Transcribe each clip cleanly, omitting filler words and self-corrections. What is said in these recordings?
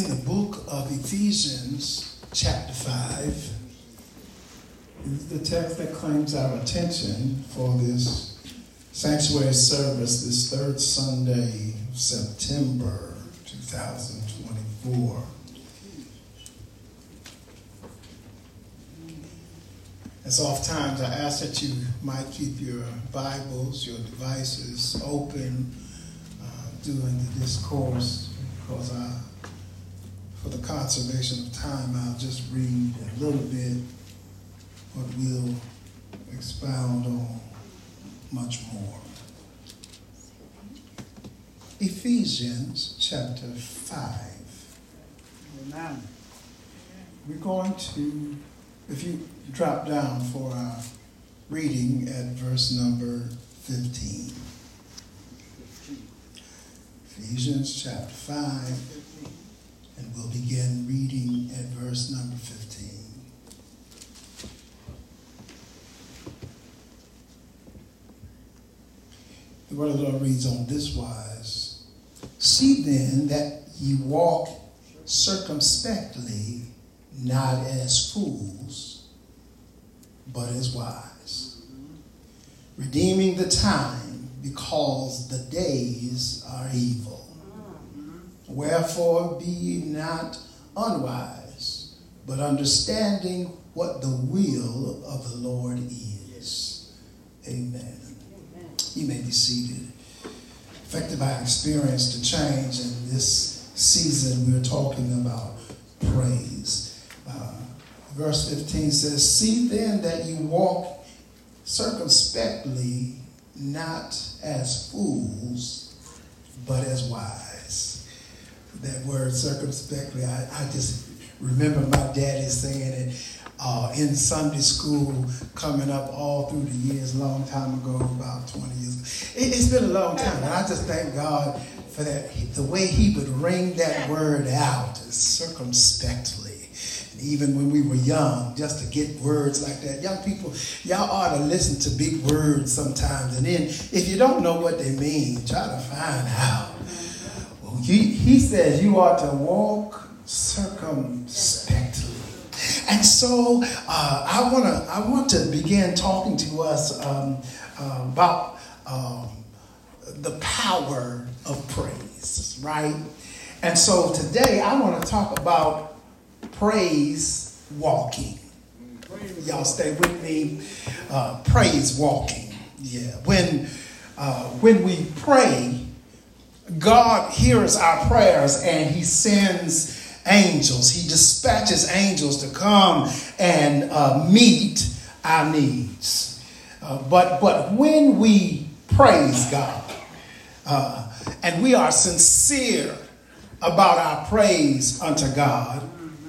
in the book of Ephesians, chapter 5, is the text that claims our attention for this sanctuary service this third Sunday of September 2024. As oftentimes I ask that you might keep your Bibles, your devices open during the discourse, because for the conservation of time, I'll just read a little bit, but we'll expound on much more. Ephesians chapter 5. Amen. We're going to, if you drop down for our reading at verse number 15. Ephesians chapter 5, and we'll begin reading at verse number 15. The word of the Lord reads on this wise: See then that ye walk circumspectly, not as fools, but as wise, redeeming the time, because the days are evil. Wherefore be ye not unwise, but understanding what the will of the Lord is. Amen. You may be seated. Affected by experience to change in this season, we're talking about praise. Verse 15 says, See then that you walk circumspectly, not as fools, but as wise. That word circumspectly, I just remember my daddy saying it in Sunday school coming up all through the years, a long time ago, about 20 years ago. It's been a long time, and I just thank God for that, the way he would ring that word out, circumspectly. Even when we were young, just to get words like that. Young people, y'all ought to listen to big words sometimes. And then if you don't know what they mean, try to find out. Well, he says you ought to walk circumspectly. And so I want to begin talking to us about the power of praise, right? And so today I want to talk about praise walking. Y'all stay with me. Praise walking. Yeah. When we pray, God hears our prayers and he sends angels. He dispatches angels to come and meet our needs. But when we praise God and we are sincere about our praise unto God,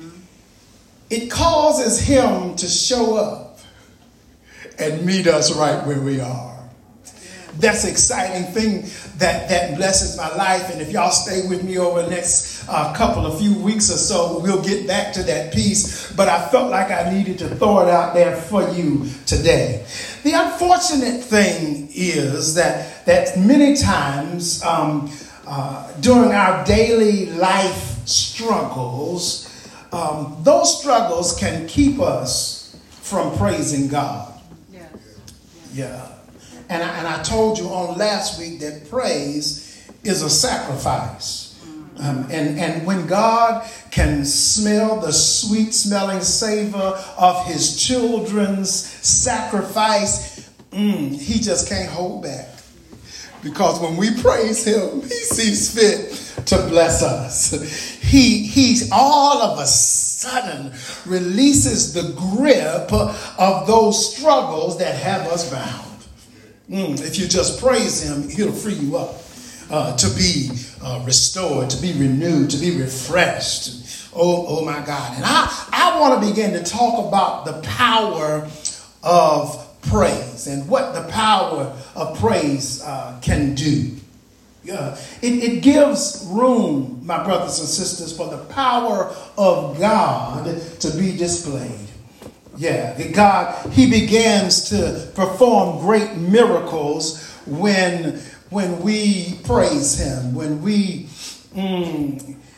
it causes him to show up and meet us right where we are. That's an exciting thing that blesses my life. And if y'all stay with me over the next few weeks or so, we'll get back to that piece. But I felt like I needed to throw it out there for you today. The unfortunate thing is that many times during our daily life struggles, those struggles can keep us from praising God. Yeah. And I told you on last week that praise is a sacrifice. And when God can smell the sweet smelling savor of his children's sacrifice, he just can't hold back. Because when we praise him, he sees fit to bless us. He's all of a sudden releases the grip of those struggles that have us bound. If you just praise him, he'll free you up to be restored, to be renewed, to be refreshed. Oh my God. And I want to begin to talk about the power of praise and what the power of praise can do. It gives room, my brothers and sisters, for the power of God to be displayed. Yeah, God, he begins to perform great miracles when we praise him, when we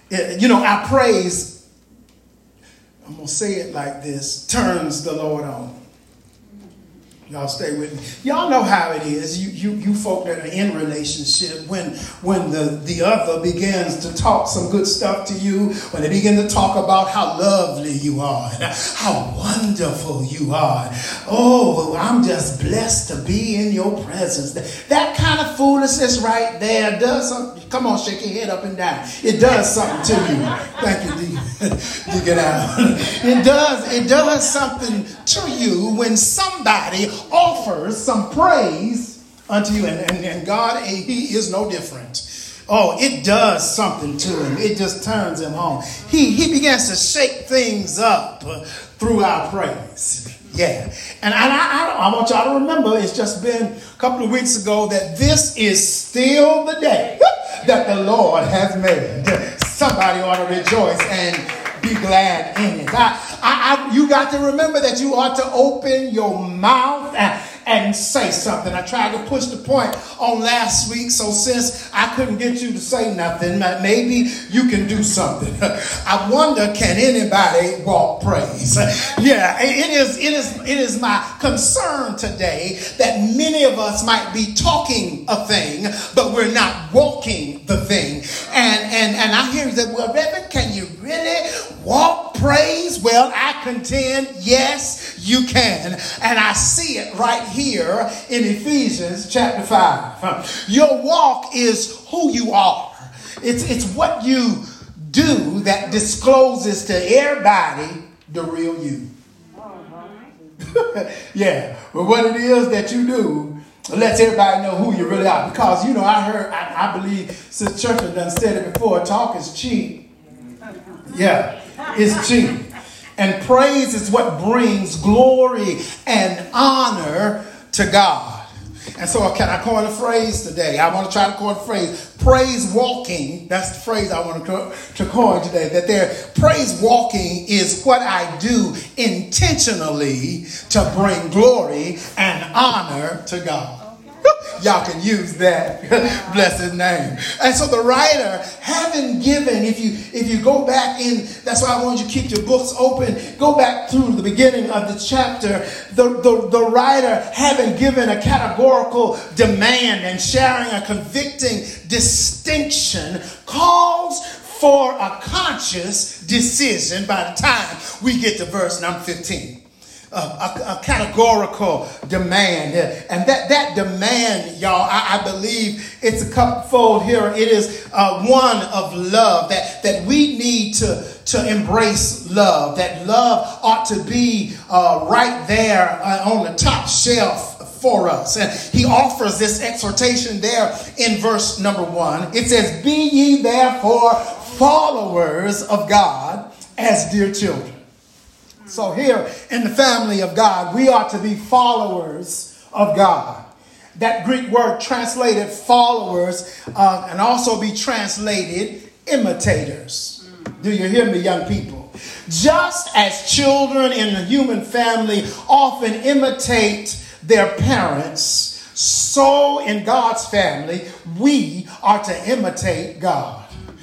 Our praise, I'm going to say it like this, turns the Lord on. Y'all stay with me. Y'all know how it is. You folk that are in relationship, when the other begins to talk some good stuff to you, when they begin to talk about how lovely you are, and how wonderful you are. Oh, I'm just blessed to be in your presence. That kind of foolishness right there does something. Come on, shake your head up and down. It does something to you. Thank you, Deacon Al. It does something to you when somebody offers some praise unto you. And God, he is no different. Oh, it does something to him. It just turns him on. He begins to shake things up through our praise. Yeah. And I want y'all to remember, it's just been a couple of weeks ago that this is still the day that the Lord has made. Somebody ought to rejoice and be glad in it. You got to remember that you ought to open your mouth and say something. I tried to push the point on last week, so since I couldn't get you to say nothing, maybe you can do something. I wonder, can anybody walk praise? Yeah, it is my concern today that many of us might be talking a thing, but we're not walking the thing. And I hear that, well, Reverend, can you really walk praise? Well, I contend, yes, you can. And I see it right here in Ephesians chapter 5. Your walk is who you are. It's what you do that discloses to everybody the real you. Yeah, but what it is that you do lets everybody know who you really are. Because, I believe Sister Church done said it before, talk is cheap. Yeah, it's cheap. And praise is what brings glory and honor to God. And so can I coin a phrase today? I want to try to coin a phrase. Praise walking. That's the phrase I want to coin today. Praise walking is what I do intentionally to bring glory and honor to God. Y'all can use that. Bless his name. And so the writer, having given, if you go back in, that's why I want you to keep your books open. Go back through the beginning of the chapter. The writer, having given a categorical demand and sharing a convicting distinction, calls for a conscious decision by the time we get to verse number 15. A categorical demand. And that demand, y'all, I believe it's a couple-fold here. It is one of love, that we need to embrace love. That love ought to be right there on the top shelf for us. And he offers this exhortation there in verse number 1. It says, "Be ye therefore followers of God as dear children." So here in the family of God, we ought to be followers of God. That Greek word translated followers can also be translated imitators. Do you hear me, young people? Just as children in the human family often imitate their parents, so in God's family, we are to imitate God.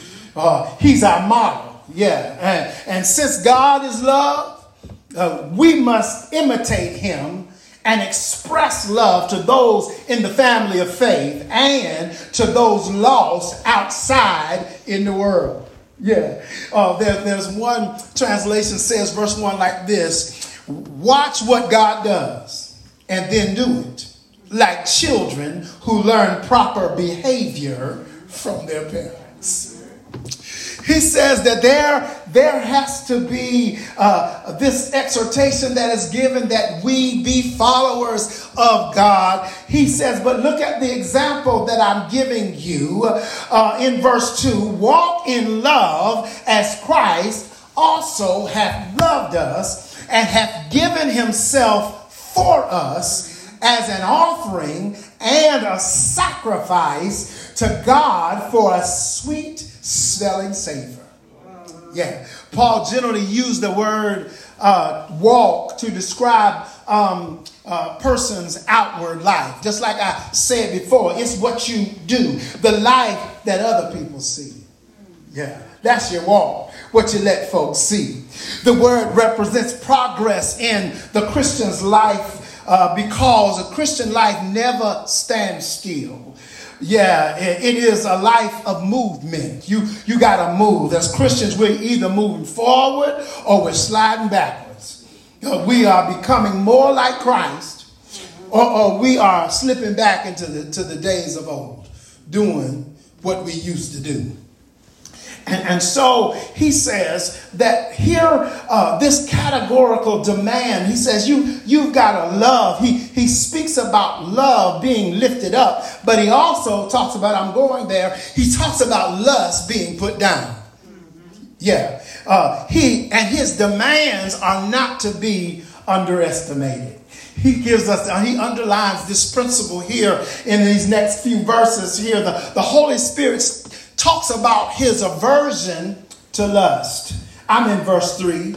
He's our model. Yeah. And since God is love, we must imitate him and express love to those in the family of faith and to those lost outside in the world. Yeah. There's one translation says verse 1 like this: "Watch what God does and then do it, like children who learn proper behavior from their parents." He says that there has to be this exhortation that is given that we be followers of God. He says, but look at the example that I'm giving you in verse 2. "Walk in love as Christ also hath loved us and hath given himself for us as an offering and a sacrifice to God for a sweet smelling savor." Yeah. Paul generally used the word walk to describe a person's outward life. Just like I said before, it's what you do, the life that other people see. Yeah, that's your wall, what you let folks see. The word represents progress in the Christian's life because a Christian life never stands still. Yeah, it is a life of movement. You got to move. As Christians, we're either moving forward or we're sliding backwards. We are becoming more like Christ, or we are slipping back into the days of old, doing what we used to do. And so he says that here, this categorical demand, he says, you've got to love. He speaks about love being lifted up, but he also talks about, I'm going there, he talks about lust being put down. Yeah. His demands are not to be underestimated. He underlines this principle here in these next few verses here. The Holy Spirit talks about his aversion to lust. I'm in verse 3.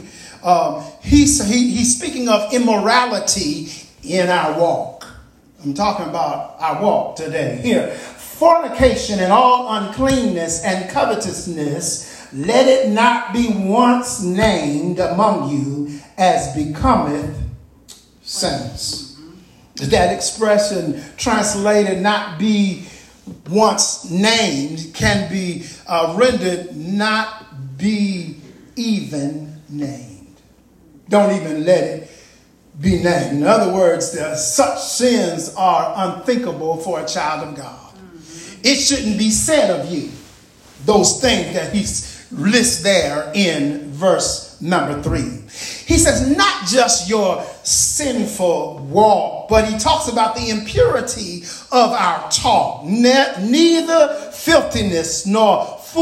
He's speaking of immorality in our walk. I'm talking about our walk today. Here, fornication and all uncleanness and covetousness, let it not be once named among you as becometh saints. That expression translated not be once named can be rendered not be even named. Don't even let it be named. In other words, such sins are unthinkable for a child of God. It shouldn't be said of you, those things that he lists there in verse number 3. He says not just your sinful walk, but he talks about the impurity of our talk. Neither filthiness nor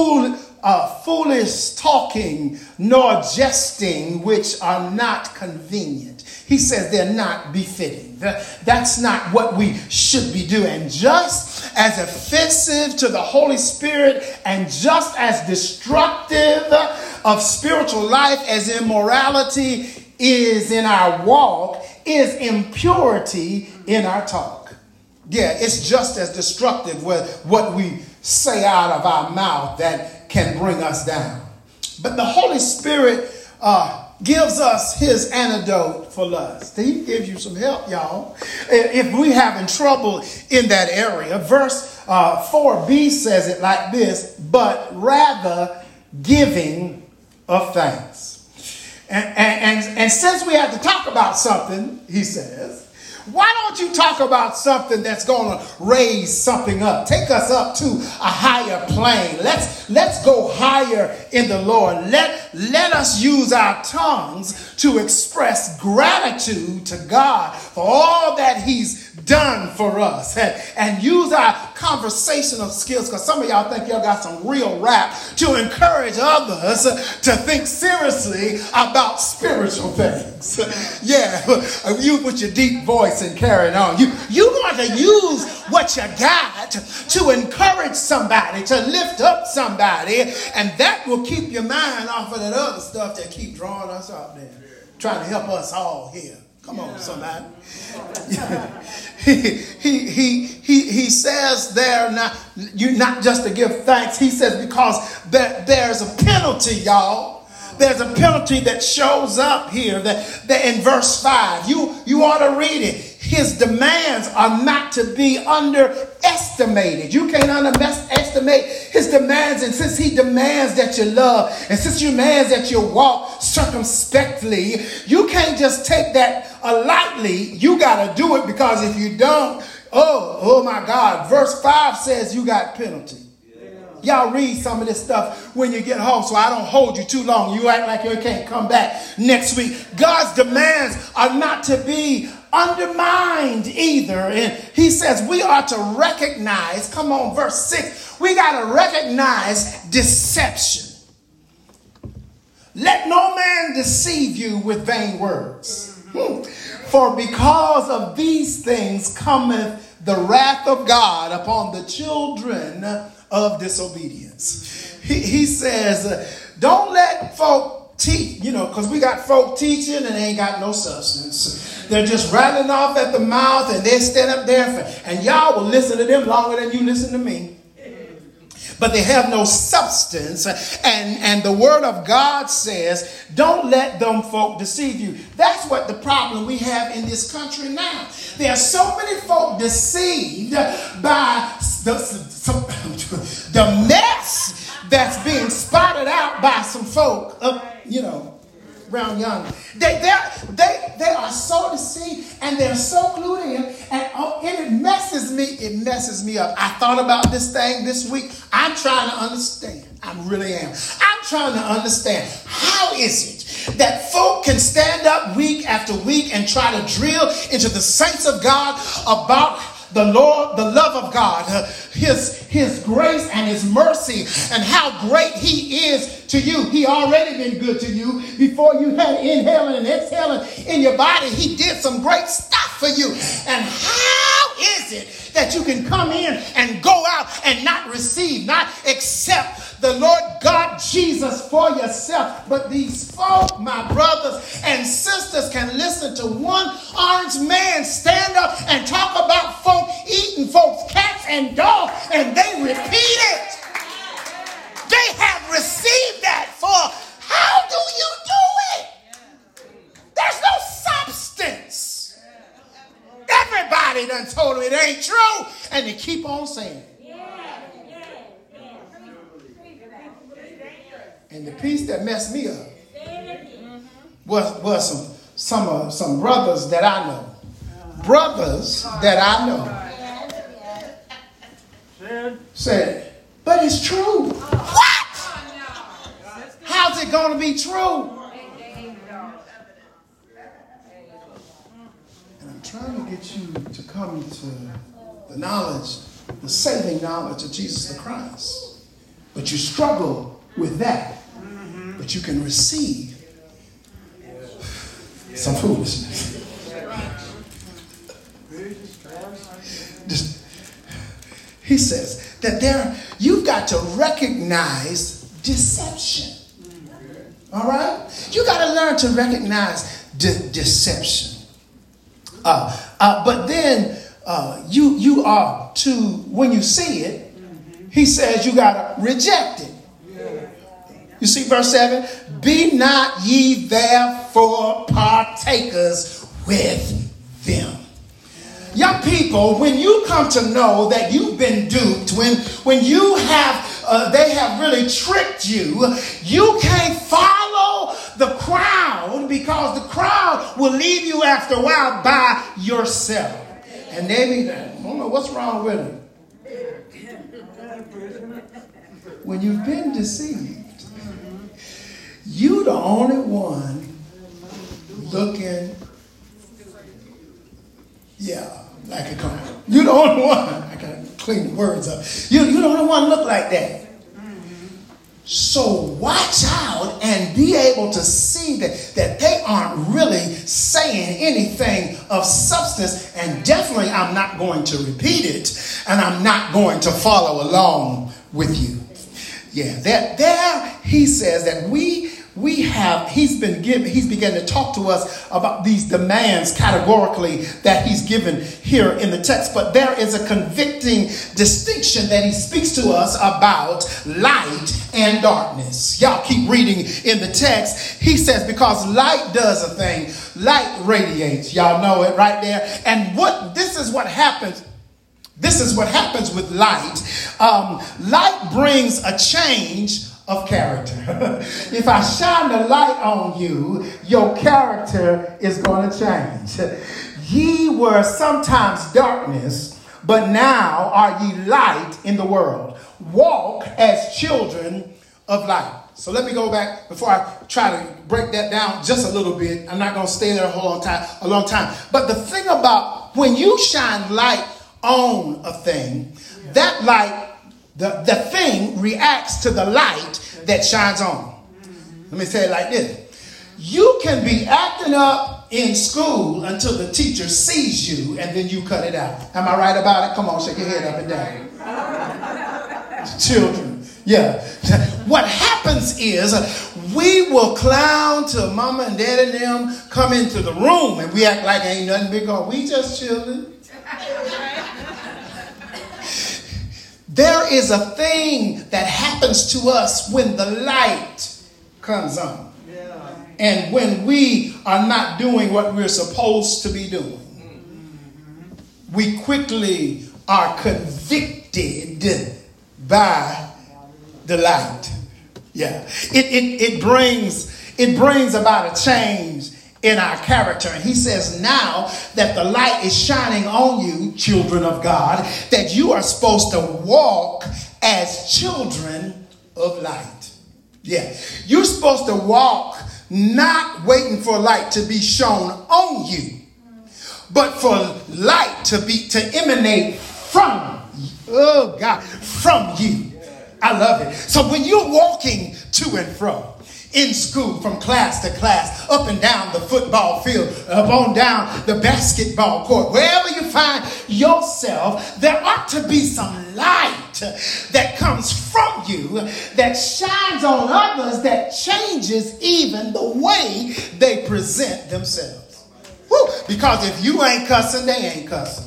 foolish talking nor jesting, which are not convenient. He says they're not befitting. That's not what we should be doing. Just as offensive to the Holy Spirit and just as destructive of spiritual life as immorality is in our walk, is impurity in our talk. Yeah, it's just as destructive with what we say out of our mouth that can bring us down. But the Holy Spirit gives us his antidote for lust. He gives you some help, y'all. If we're having trouble in that area, verse 4b says it like this, but rather giving of thanks. And since we have to talk about something, he says, why don't you talk about something that's going to raise something up? Take us up to a higher plane. Let's go higher in the Lord. Let us use our tongues to express gratitude to God for all that he's done for us, and use our conversational skills, because some of y'all think y'all got some real rap, to encourage others to think seriously about spiritual things. Yeah, you with your deep voice and carrying on. You want to use what you got to encourage somebody, to lift up somebody, and that will keep your mind off of that other stuff that keep drawing us out there, trying to help us all here. Come on, somebody. He says there, not just to give thanks. He says because there's a penalty, y'all. There's a penalty that shows up here that in verse 5. You ought to read it. His demands are not to be underestimated. You can't underestimate his demands. And since he demands that you love, and since he demands that you walk circumspectly, you can't just take that lightly. You got to do it, because if you don't, oh my God. Verse 5 says you got penalty. Y'all read some of this stuff when you get home, so I don't hold you too long. You act like you can't come back next week. God's demands are not to be undermined either. And he says we are to recognize, come on, verse 6, we got to recognize deception. Let no man deceive you with vain words. For because of these things cometh the wrath of God upon the children of disobedience. He says, don't let folk teach, because we got folk teaching and they ain't got no substance. They're just rattling off at the mouth, and they stand up there and y'all will listen to them longer than you listen to me. but they have no substance. And the word of God says, don't let them folk deceive you. That's what the problem we have in this country now. There are so many folk deceived by the mess that's being spotted out by some folk around yonder. They are so deceived and they're so glued in, and it messes me. It messes me up. I thought about this thing this week. I'm trying to understand. I really am. I'm trying to understand, how is it that folk can stand up week after week and try to drill into the saints of God about the Lord, the love of God, his grace and his mercy, and how great he is to you. He already been good to you before you had inhaling and exhaling in your body. He did some great stuff for you. And how is it that you can come in and go out and not receive, not accept the Lord God Jesus for yourself? But these folk, my brothers and sisters, can listen to one orange man stand up and talk about folk eating folks' cats and dogs, and they repeat it. They have received that for, how do you do it? There's no substance. Everybody done told them it ain't true, and they keep on saying it. And the piece that messed me up was some brothers that I know. Brothers that I know said, but it's true. What? How's it going to be true? And I'm trying to get you to come to the knowledge, the saving knowledge of Jesus the Christ. But you struggle with that. But you can receive some foolishness. He says that you've got to recognize deception. All right? You got to learn to recognize deception. But then you are to, when you see it, he says you got to reject it. You see verse 7? Be not ye therefore partakers with them. Young people, when you come to know that you've been duped, when you have, they have really tricked you, you can't follow the crowd, because the crowd will leave you after a while by yourself. And maybe, I don't know what's wrong with them. When you've been deceived, you the only one looking, like a car. You the only one. I gotta clean the words up. You the only one look like that. So watch out and be able to see that they aren't really saying anything of substance. And definitely I'm not going to repeat it, and I'm not going to follow along with you. Yeah, there he says that he's begun to talk to us about these demands categorically that he's given here in the text. But there is a convicting distinction that he speaks to us about light and darkness. Y'all keep reading in the text. He says, because light does a thing, light radiates. Y'all know it right there. And this is what happens. This is what happens with light. Light brings a change of character. If I shine the light on you, your character is going to change. Ye were sometimes darkness, but now are ye light in the world. Walk as children of light. So let me go back before I try to break that down just a little bit. I'm not going to stay there a long time. But the thing about when you shine light on a thing, that light, the thing reacts to the light that shines on. Let me say it like this. You can be acting up in school until the teacher sees you, and then you cut it out. Am I right about it? Come on, shake your head up and down. Children. Yeah. What happens is we will clown till mama and daddy and them come into the room, and we act like ain't nothing big on. We just chilling. There is a thing that happens to us when the light comes on. And when we are not doing what we're supposed to be doing, we quickly are convicted by the light. Yeah. It brings about a change in our character. And he says now that the light is shining on you, children of God, that you are supposed to walk as children of light. Yeah. You're supposed to walk not waiting for light to be shown on you, but for light to emanate from you. Oh God, from you. I love it. So when you're walking to and fro in school, from class to class, up and down the football field, up on down the basketball court, wherever you find yourself, there ought to be some light that comes from you that shines on others, that changes even the way they present themselves. Woo! Because if you ain't cussing, they ain't cussing.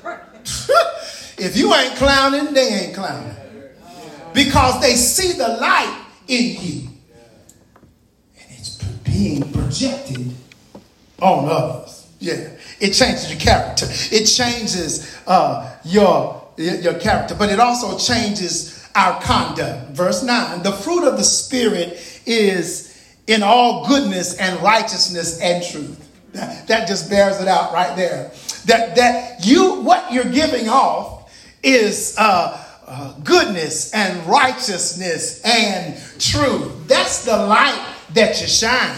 If you ain't clowning, they ain't clowning. Because they see the light in you. And it's being projected on others. Yeah. It changes your character. It changes your character. But it also changes our conduct. Verse 9. The fruit of the Spirit is in all goodness and righteousness and truth. That just bears it out right there. What you're giving off is goodness and righteousness and truth. That's the light that you shine.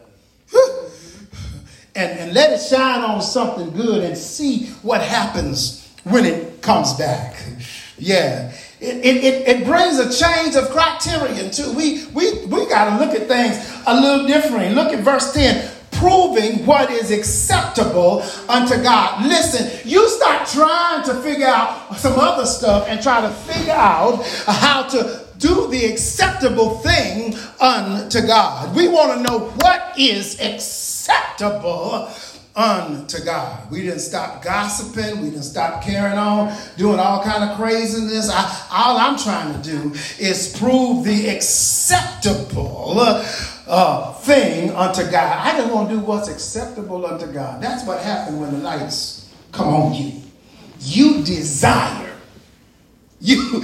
And let it shine on something good and see what happens when it comes back. Yeah. It brings a change of criterion too. We got to look at things a little differently. Look at verse 10. Proving what is acceptable unto God. Listen, you start trying to figure out some other stuff and try to figure out how to do the acceptable thing unto God. We want to know what is acceptable unto God. We didn't stop gossiping. We didn't stop carrying on, doing all kind of craziness. All I'm trying to do is prove the acceptable thing unto God. I just want to do what's acceptable unto God. That's what happened when the lights come on you. You desire. You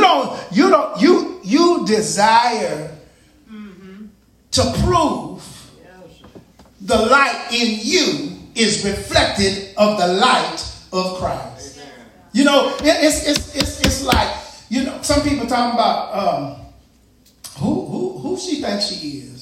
desire to prove the light in you is reflected of the light of Christ. You know, it's like, you know, some people talking about who she thinks she is.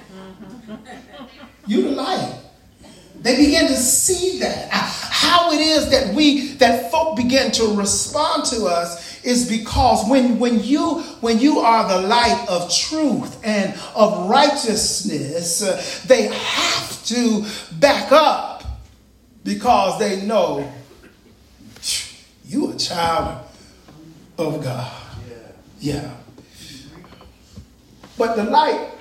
You the light. They begin to see that. How it is that folk begin to respond to us is because when you are the light of truth and of righteousness, they have to back up because they know you a child of God. Yeah. But the light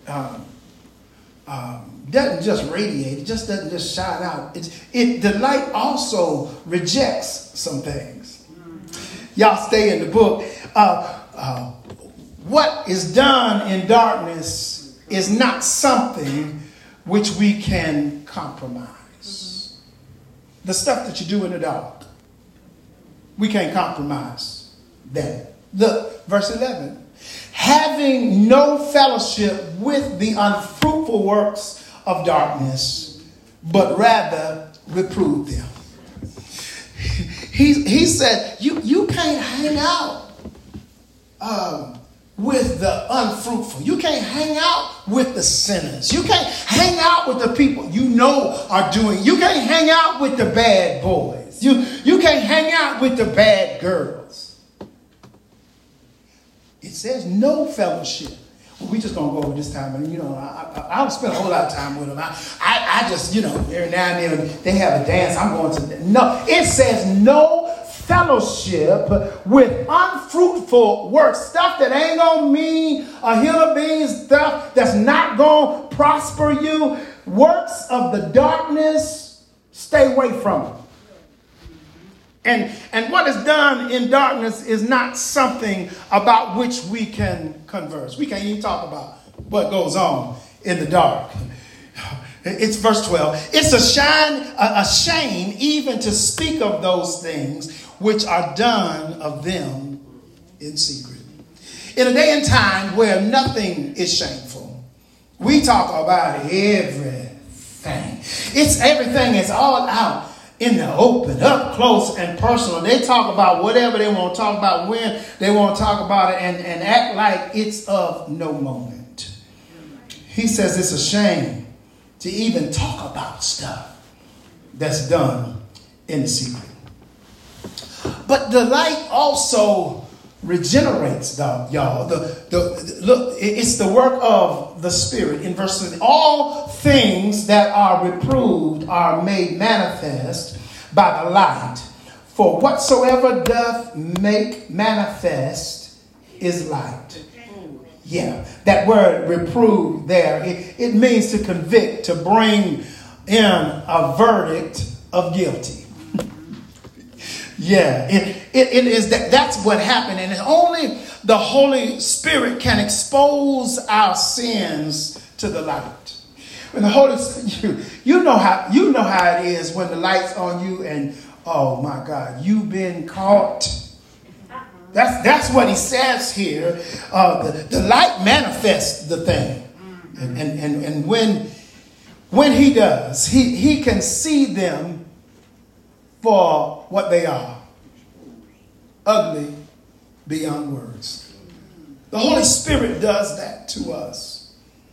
doesn't just radiate. It just doesn't just shine out. The light also rejects some things. Y'all stay in the book. What is done in darkness is not something which we can compromise. The stuff that you do in the dark, we can't compromise that. Look, verse 11. Having no fellowship with the unfruitful works of darkness, but rather reprove them. He said, you can't hang out with the unfruitful. You can't hang out with the sinners. You can't hang out with the people you know are doing. You can't hang out with the bad boys. You can't hang out with the bad girls. It says no fellowship. Well, we just going to go over this time. And, you know, I don't spend a whole lot of time with them. I just, you know, every now and then they have a dance. I'm going to. No, it says no fellowship with unfruitful works. Stuff that ain't going to mean a hill of beans. Stuff that's not going to prosper you. Works of the darkness, stay away from them. And what is done in darkness is not something about which we can converse. We can't even talk about what goes on in the dark. It's verse 12. It's a shame even to speak of those things which are done of them in secret. In a day and time where nothing is shameful, we talk about everything. Everything is all out in the open, up close and personal. They talk about whatever they want to talk about, when they want to talk about it, and act like it's of no moment. He says it's a shame to even talk about stuff that's done in secret. But the light also regenerates, y'all. Look, it's the work of the Spirit. In verse 3, all things that are reproved are made manifest by the light. For whatsoever doth make manifest is light. Yeah, that word reprove there, it means to convict, to bring in a verdict of guilty. Yeah, it is that's what happened. And only the Holy Spirit can expose our sins to the light. When the Holy you know how it is when the light's on you and oh my God, you've been caught. That's what he says here. The light manifests the thing. And when he does, he can see them for what they are. Ugly beyond words. The Holy Spirit does that to us.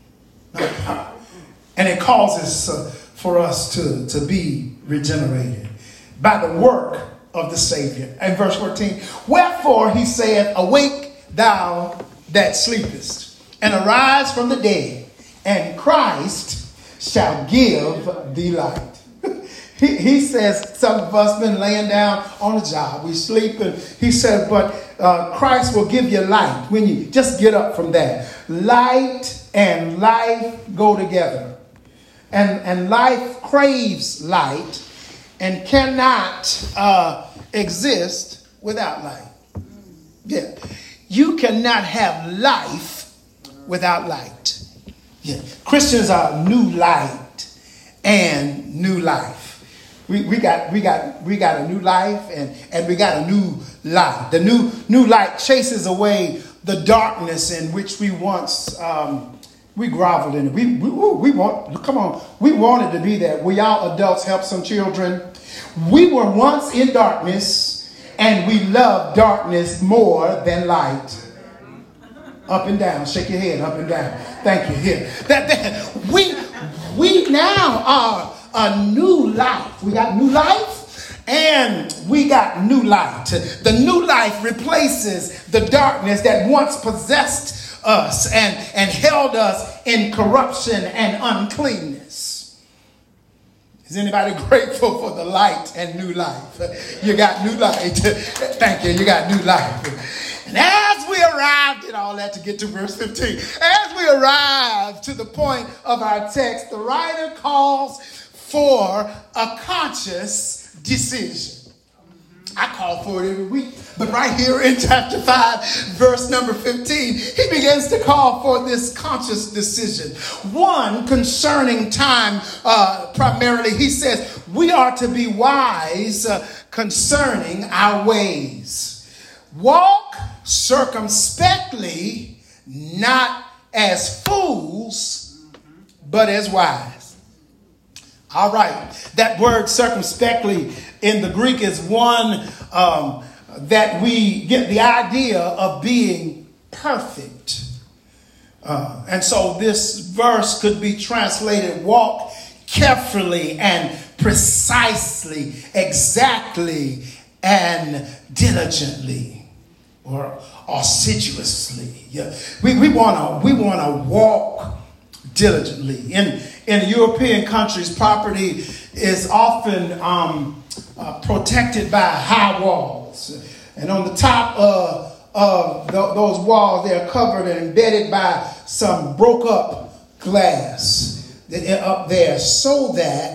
And it causes for us to be regenerated by the work of the Savior. And verse 14, wherefore he saith, awake thou that sleepest, and arise from the dead, and Christ shall give thee light. He says, some of us been laying down on a job. We sleeping. He said, but Christ will give you light when you just get up from that. Light and life go together. And life craves light and cannot exist without light. Yeah. You cannot have life without light. Yeah. Christians are new light and new life. We got a new life and we got a new light. The new light chases away the darkness in which we once we groveled in it. We wanted to be there. We all adults help some children. We were once in darkness and we loved darkness more than light. Up and down, shake your head up and down. Thank you. Here, we now are a new life. We got new life and we got new light. The new life replaces the darkness that once possessed us and held us in corruption and uncleanness. Is anybody grateful for the light and new life? You got new light. Thank you. You got new life. And as we arrive, did all that to get to verse 15. As we arrive to the point of our text, the writer calls for a conscious decision. I call for it every week. But right here in chapter 5, verse number 15, he begins to call for this conscious decision. One concerning time, primarily, he says, we are to be wise concerning our ways. Walk circumspectly, not as fools, but as wise. All right. That word circumspectly in the Greek is one that we get the idea of being perfect. And so this verse could be translated, walk carefully and precisely, exactly and diligently or assiduously. Yeah. We want to walk diligently. In European countries, property is often protected by high walls. And on the top of those walls, they're covered and embedded by some broke up glass up there so that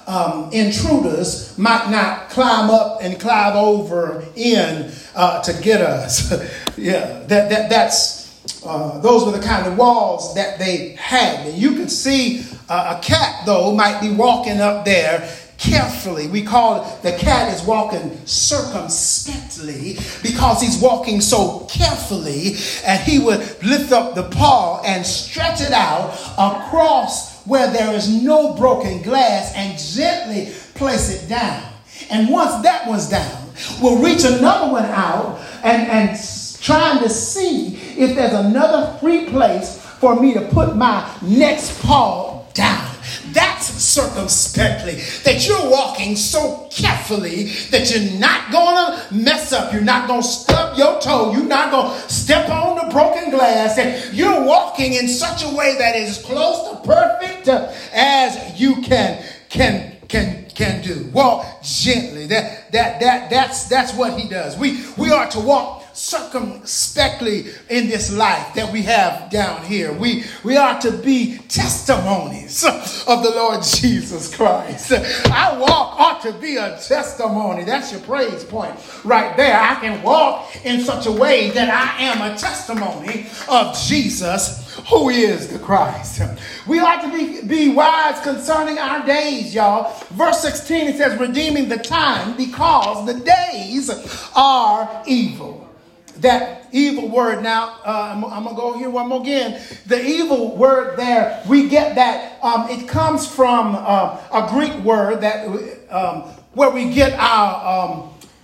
intruders might not climb up and climb over in to get us. Yeah, those were the kind of walls that they had. And you can see a cat, though, might be walking up there carefully. We call it the cat is walking circumspectly because he's walking so carefully, and he would lift up the paw and stretch it out across where there is no broken glass and gently place it down. And once that one's down, we'll reach another one out and trying to see if there's another free place for me to put my next paw down. That's circumspectly, that you're walking so carefully that you're not going to mess up. You're not going to stub your toe. You're not going to step on the broken glass. And you're walking in such a way that is close to perfect as you can do. Walk gently. That's what he does. We are to walk circumspectly in this life that we have down here. We are to be testimonies of the Lord Jesus Christ. Our walk ought to be a testimony. That's your praise point right there. I can walk in such a way that I am a testimony of Jesus, who is the Christ. We ought to be wise concerning our days, y'all. Verse 16, it says, redeeming the time because the days are evil. That evil word now, I'm going to go here one more again. The evil word there, we get that. It comes from a Greek word that where we get our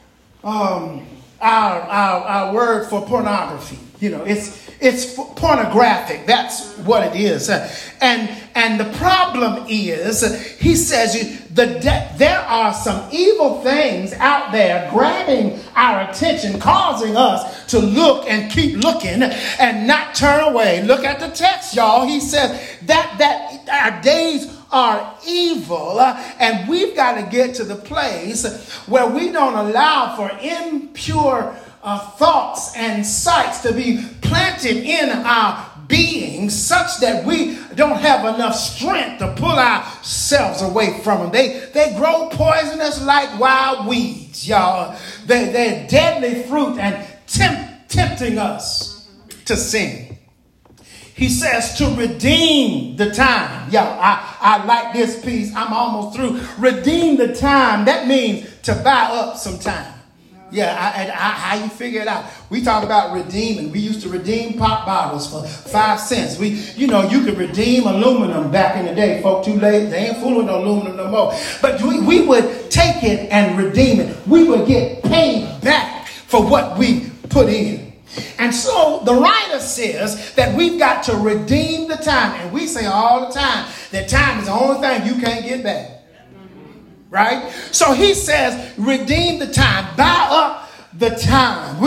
word for pornography. You know, it's pornographic. That's what it is. And the problem is, he says there are some evil things out there grabbing our attention, causing us to look and keep looking and not turn away. Look at the text, y'all. He says that our days are evil, and we've got to get to the place where we don't allow for impure thoughts and sights to be planted in our being such that we don't have enough strength to pull ourselves away from them. They grow poisonous like wild weeds, y'all. They're deadly fruit and tempting us to sin. He says to redeem the time. Y'all, I like this piece. I'm almost through. Redeem the time. That means to buy up some time. Yeah, how you figure it out? We talk about redeeming. We used to redeem pop bottles for 5 cents. You could redeem aluminum back in the day. Folk too late. They ain't fooling with aluminum no more. But we would take it and redeem it. We would get paid back for what we put in. And so the writer says that we've got to redeem the time. And we say all the time that time is the only thing you can't get back. Right? So he says, redeem the time, buy up the time.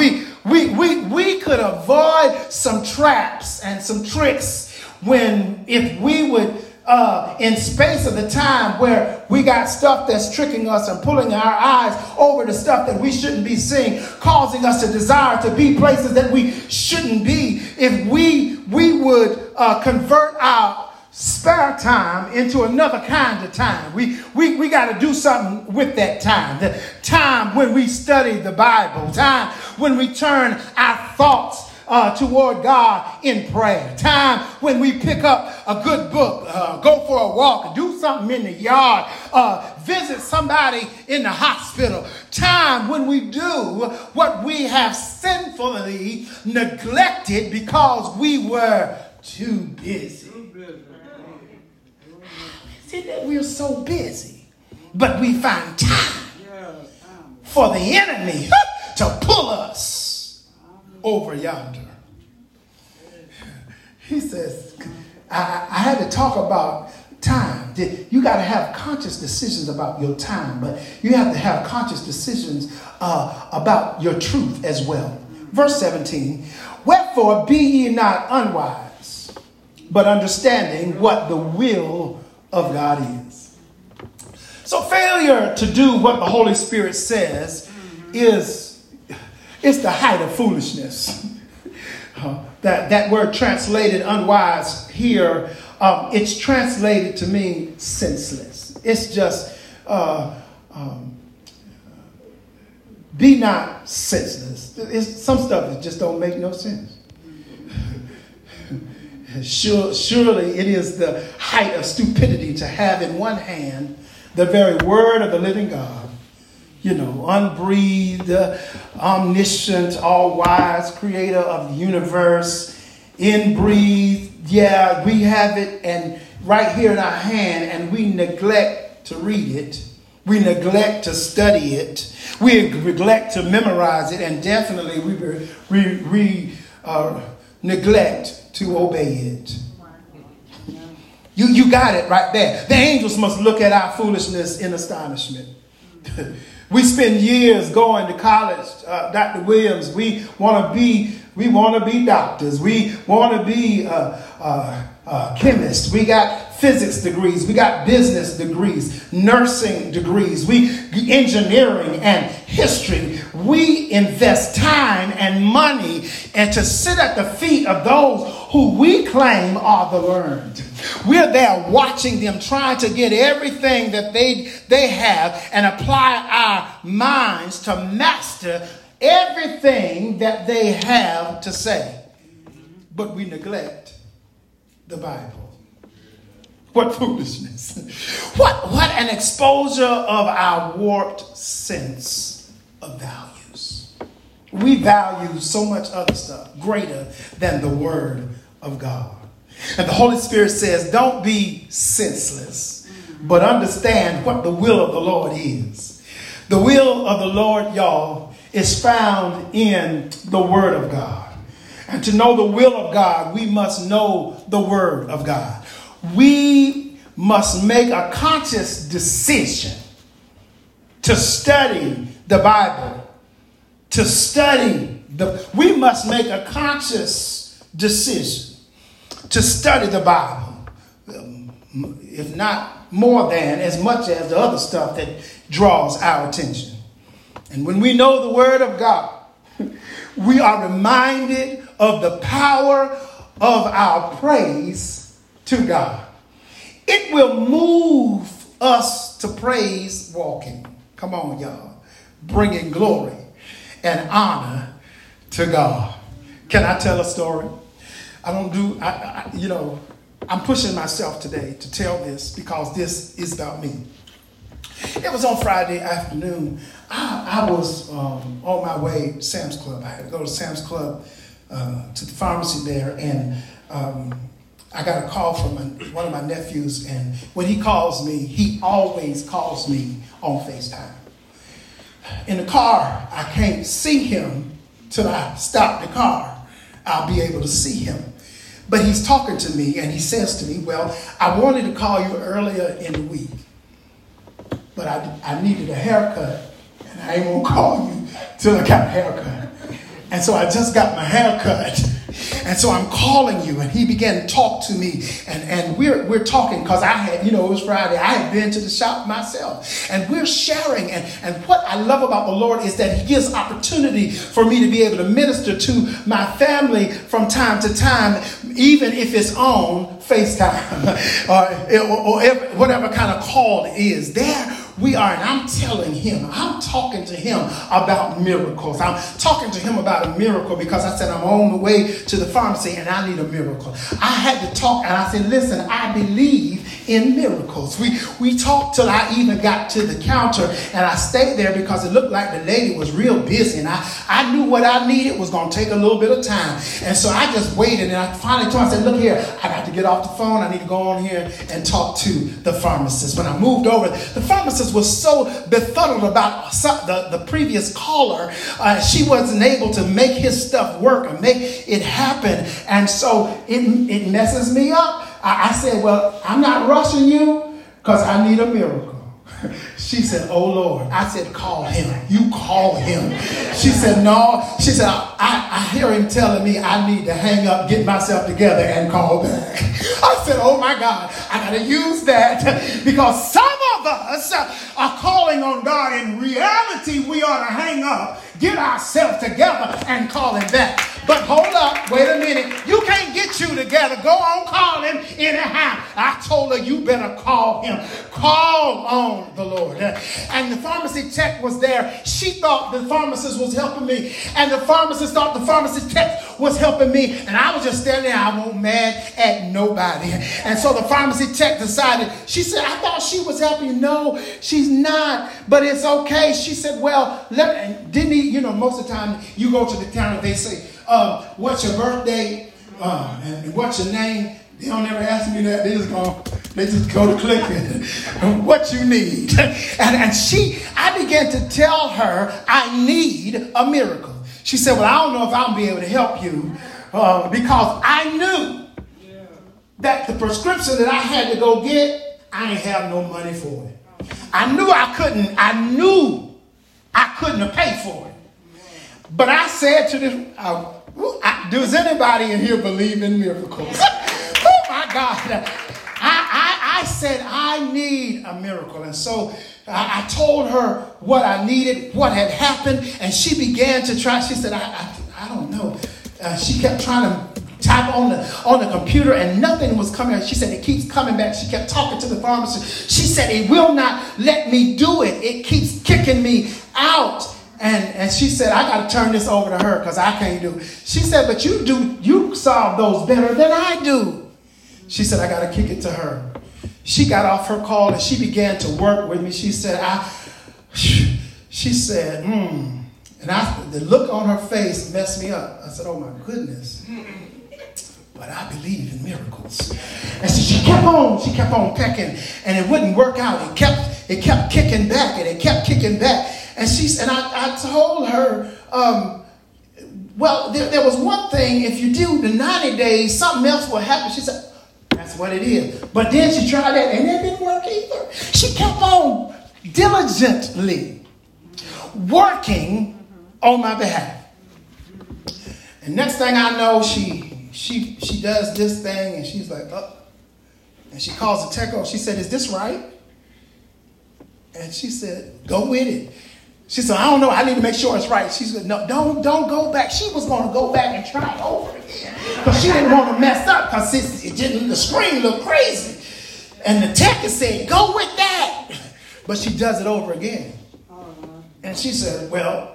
We could avoid some traps and some tricks if we would, in space of the time where we got stuff that's tricking us and pulling our eyes over to stuff that we shouldn't be seeing, causing us to desire to be places that we shouldn't be. If we would convert our spare time into another kind of time. We got to do something with that time. The time when we study the Bible. Time when we turn our thoughts toward God in prayer. Time when we pick up a good book, go for a walk, do something in the yard, visit somebody in the hospital. Time when we do what we have sinfully neglected because we were too busy. See that we're so busy, but we find time for the enemy to pull us over yonder. He says, I had to talk about time. You got to have conscious decisions about your time, but you have to have conscious decisions about your truth as well. Verse 17, wherefore be ye not unwise, but understanding what the will of God is. So failure to do what the Holy Spirit says is the height of foolishness. That word translated unwise here, it's translated to mean senseless. It's just be not senseless. Some stuff that just don't make no sense. Surely it is the height of stupidity to have in one hand the very word of the living God, unbreathed, omniscient, all-wise, creator of the universe, inbreathed. Yeah, we have it and right here in our hand, and we neglect to read it. We neglect to study it. We neglect to memorize it, and definitely we neglect to obey it. You got it right there. The angels must look at our foolishness in astonishment. We spend years going to college, Dr. Williams. We want to be doctors. We want to be chemists. We got physics degrees. We got business degrees, nursing degrees. Engineering and history. We invest time and money and to sit at the feet of those who we claim are the learned. We're there watching them, trying to get everything that they have and apply our minds to master everything that they have to say. But we neglect the Bible. What foolishness. What an exposure of our warped sense of values. We value so much other stuff greater than the Word of God. And the Holy Spirit says, don't be senseless, but understand what the will of the Lord is. The will of the Lord, y'all, is found in the Word of God. And to know the will of God, we must know the Word of God. We must make a conscious decision to study the Bible. We must make a conscious decision to study the Bible, if not more than as much as the other stuff that draws our attention. And when we know the Word of God, we are reminded of the power of our praise to God. It will move us to praise walking. Come on, y'all. Bringing glory and honor to God. Can I tell a story? I'm pushing myself today to tell this because this is about me. It was on Friday afternoon. I was on my way to Sam's Club. I had to go to Sam's Club to the pharmacy there, and I got a call from one of my nephews, and when he calls me, he always calls me on FaceTime. In the car, I can't see him till I stop the car. I'll be able to see him. But he's talking to me, and he says to me, well, I wanted to call you earlier in the week, but I needed a haircut, and I ain't going to call you till I got a haircut. And so I just got my haircut. And so I'm calling you, and he began to talk to me, and we're talking because I had, it was Friday. I had been to the shop myself, and we're sharing. And what I love about the Lord is that he gives opportunity for me to be able to minister to my family from time to time, even if it's on FaceTime or whatever kind of call it is. There we are, and I'm talking to him about miracles. I'm talking to him about a miracle because I said I'm on the way to the pharmacy and I need a miracle. I had to talk, and I said, listen, I believe in miracles. We talked till I even got to the counter, and I stayed there because it looked like the lady was real busy, and I knew what I needed was going to take a little bit of time. And so I just waited, and I finally told her, I said, look here, I got to get off the phone. I need to go on here and talk to the pharmacist. When I moved over, the pharmacist was so befuddled about the previous caller. She wasn't able to make his stuff work and make it happen. And so it messes me up. I said, well, I'm not rushing you because I need a miracle. She said, oh, Lord. I said, call him. You call him. She said, no. She said, I hear him telling me I need to hang up, get myself together, and call back. I said, oh, my God, I got to use that because some of us are calling on God. In reality, we ought to hang up, get ourselves together, and call him back. But hold up, wait a minute. You can't get you together. Go on, call him anyhow. I told her, you better call him. Call on the Lord. And the pharmacy tech was there. She thought the pharmacist was helping me. And the pharmacist thought the pharmacy tech was helping me. And I was just standing there. I wasn't mad at nobody. And so the pharmacy tech decided, she said, I thought she was helping you. No, she's not. But it's okay. She said, well, didn't he, most of the time you go to the counter, they say, what's your birthday? And what's your name? They don't ever ask me that. They just go to clicking. What you need. And I began to tell her, I need a miracle. She said, well, I don't know if I'll be able to help you because I knew that the prescription that I had to go get, I ain't have no money for it. I knew I couldn't have paid for it. But I said to this, does anybody in here believe in miracles? Oh my God. I said, I need a miracle. And so I told her what I needed, what had happened. And she began to try. She said, I don't know. She kept trying to type on the computer and nothing was coming. She said, it keeps coming back. She kept talking to the pharmacist. She said, it will not let me do it. It keeps kicking me out. And she said, I got to turn this over to her because I can't do it. She said, but you solve those better than I do. She said, I got to kick it to her. She got off her call and she began to work with me. She said, and the look on her face messed me up. I said, oh my goodness. But I believe in miracles. And so she kept on pecking and it wouldn't work out. It kept kicking back and it kept kicking back. And I told her, well, there was one thing, if you do the 90 days, something else will happen. She said, that's what it is. But then she tried that and it didn't work either. She kept on diligently working on my behalf. And next thing I know, she does this thing and she's like, oh. And she calls the tech. She said, is this right? And she said, go with it. She said, I don't know. I need to make sure it's right. She said, no, don't go back. She was going to go back and try it over again because she didn't want to mess up because the screen looked crazy. And the tech said, go with that. But she does it over again. And she said, well,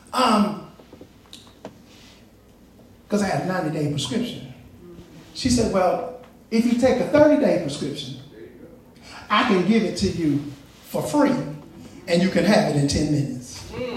because I had a 90-day prescription. She said, well, if you take a 30-day prescription, I can give it to you for free and you can have it in 10 minutes.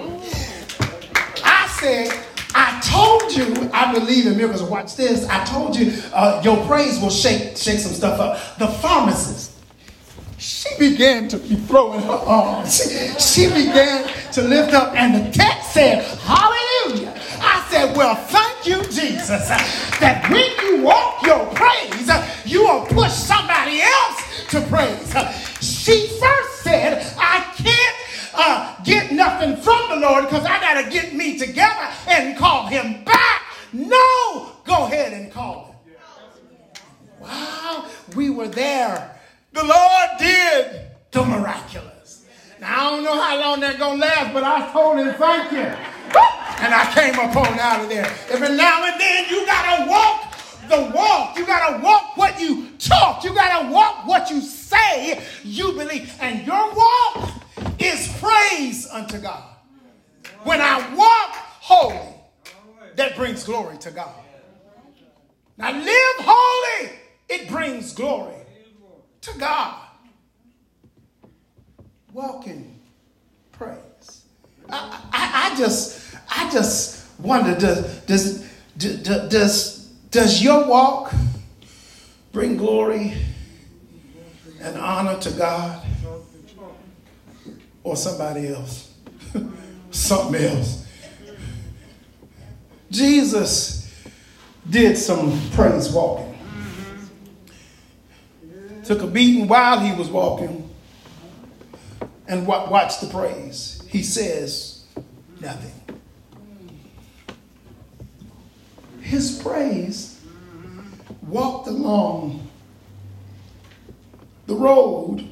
I said, I told you I believe in miracles. Watch this. I told you your praise will shake some stuff up. The pharmacist, she began to be throwing her arms. She began to lift up and the text said, hallelujah. I said, well, thank you, Jesus, that when you walk your praise, you will push somebody else to praise. She first said, I can't get nothing from the Lord because I got to get me together and call him back. No, go ahead and call him. Wow, we were there. The Lord did the miraculous. Now, I don't know how long they're going to last, but I told him thank you. And I came up on out of there. Every now and then you got to walk the walk. You got to walk what you talk. You got to walk what you say you believe. And your walk is praise unto God. When I walk holy, that brings glory to God. Now live holy, it brings glory to God. Walk in praise. I just wonder, does your walk bring glory and honor to God or somebody else? Something else. Jesus did some praise walking. Took a beating while he was walking and watched the praise. He says nothing. His praise walked along the road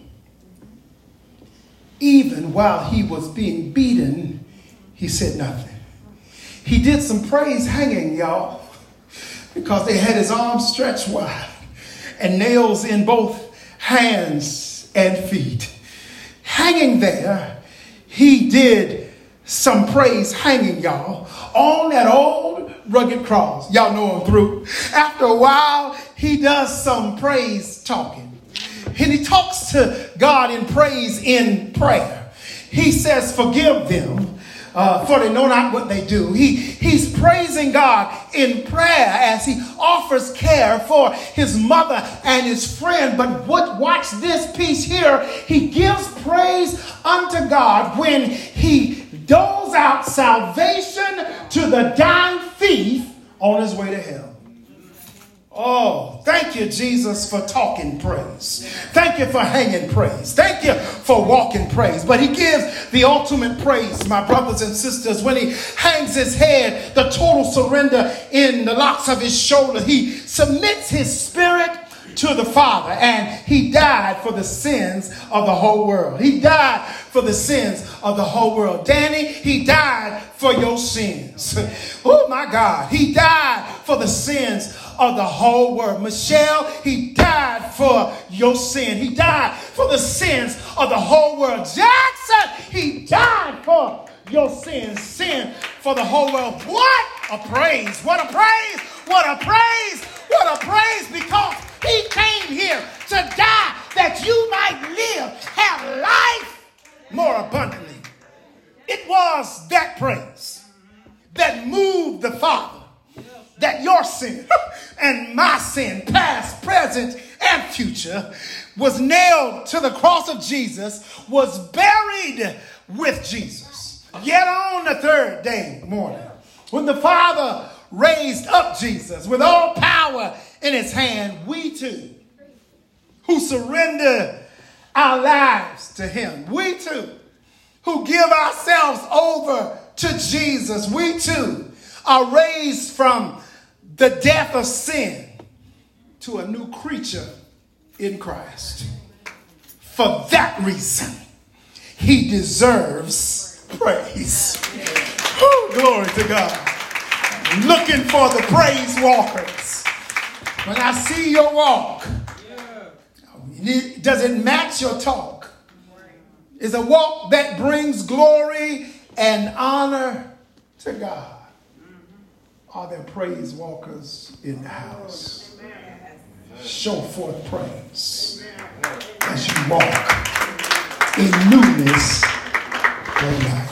even while he was being beaten. He said nothing. he did some praise hanging, y'all, because they had his arms stretched wide and nails in both hands and feet. Hanging there, he did some praise hanging, y'all, on that old rugged cross. Y'all know I'm through. After a while, he does some praise talking. And he talks to God in praise in prayer. He says, forgive them, for they know not what they do. He's praising God in prayer as he offers care for his mother and his friend. But watch this piece here. He gives praise unto God when he doles out salvation to the dying thief on his way to hell. Oh, thank you, Jesus, for talking praise. Thank you for hanging praise. Thank you for walking praise. But he gives the ultimate praise, my brothers and sisters, when he hangs his head, the total surrender in the locks of his shoulder. He submits his spirit to the Father, and he died for the sins of the whole world. He died for the sins of the whole world. Danny, he died for your sins. Oh my God, he died for the sins of the whole world. Michelle, he died for your sin. He died for the sins of the whole world. Jackson, he died for your sins. Sin for the whole world. What a praise. What a praise. What a praise. What a praise, because he came here to die that you might live, have life more abundantly. It was that praise that moved the Father, that your sin and my sin, past, present, and future, was nailed to the cross of Jesus, was buried with Jesus. Yet on the third day morning, when the Father raised up Jesus with all power in his hand, we too, who surrender our lives to him, we too, who give ourselves over to Jesus, we too are raised from the death of sin to a new creature in Christ. For that reason, he deserves praise. Woo, glory to God. Looking for the praise walkers. When I see your walk, does it match your talk? Is a walk that brings glory and honor to God. Are there praise walkers in the house? Show forth praise as you walk in newness of life.